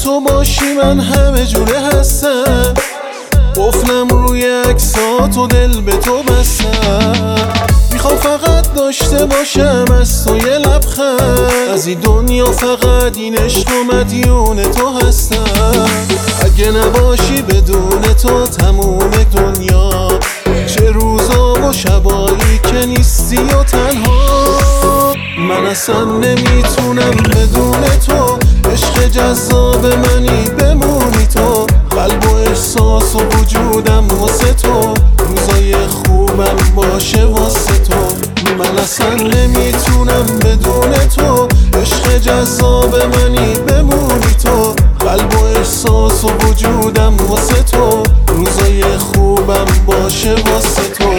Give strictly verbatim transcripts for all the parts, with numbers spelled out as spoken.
تو باشی من همه جوره هستم، قفلم روی عکسات و دل به تو بستم. میخوام فقط داشته باشم از تو یه لبخند، از این دنیا فقط این عشق و مدیون تو هستم. اگه نباشی بدون تو تموم دنیا، چه روزا و شبایی که نیستی و تنها. من اصلا نمیتونم بدون تو، عشق جذاب منی بمونی تو، قلب و احساس و وجودم واسه تو، روزای خوبم باشه واسه تو. من اصلا نمیتونم بدون تو، عشق جذاب منی بمونی تو، قلب و احساس و وجودم واسه تو، روزای خوبم باشه واسه تو.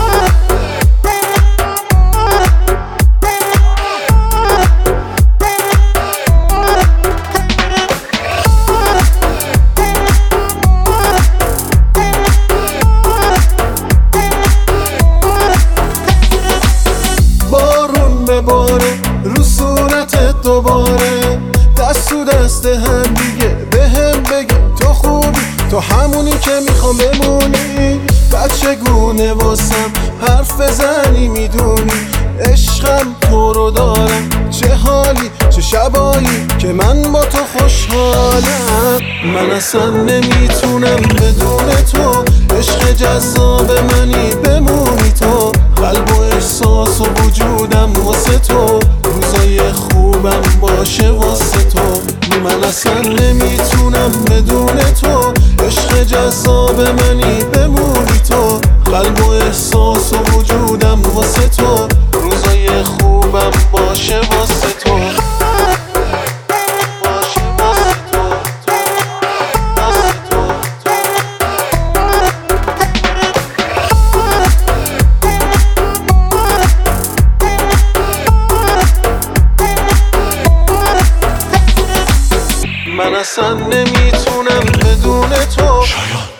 باره رو صورتت دوباره، دست تو دست هم دیگه به هم بگی تو خوبی، تو همونی که میخوام بمونی. بچه گونه واسم حرف بزنی میدونی، عشقم تو رو دارم، چه حالی چه شبایی که من با تو خوشحالم. من اصلا نمیتونم بدون تو، عشق جذاب منی بمونی تو، قلب و احساس و وجودم واسه تو، روزای خوبم باشه واسه تو. من اصلا نمیتونم بدون تو، عشق جذاب منی بمونی تو، قلب و احساس و وجودم واسه تو، روزای خوبم باشه واسه تو. من اصلا نمیتونم بدون تو.